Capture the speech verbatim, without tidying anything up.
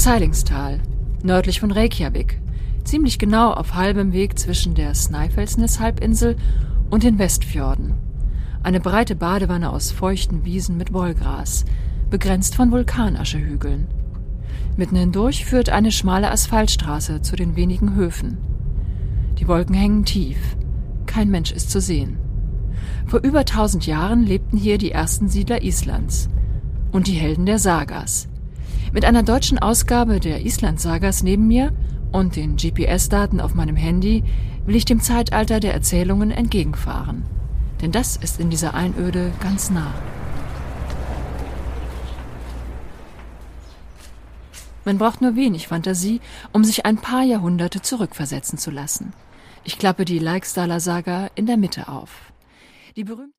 Seilingstal, nördlich von Reykjavik, ziemlich genau auf halbem Weg zwischen der Snæfellsnes-Halbinsel und den Westfjorden. Eine breite Badewanne aus feuchten Wiesen mit Wollgras, begrenzt von Vulkanaschehügeln. Mitten hindurch führt eine schmale Asphaltstraße zu den wenigen Höfen. Die Wolken hängen tief, kein Mensch ist zu sehen. Vor über tausend Jahren lebten hier die ersten Siedler Islands und die Helden der Sagas. Mit einer deutschen Ausgabe der Island-Sagas neben mir und den G P S-Daten auf meinem Handy will ich dem Zeitalter der Erzählungen entgegenfahren. Denn das ist in dieser Einöde ganz nah. Man braucht nur wenig Fantasie, um sich ein paar Jahrhunderte zurückversetzen zu lassen. Ich klappe die Leiksdaler Saga in der Mitte auf. Die berühmte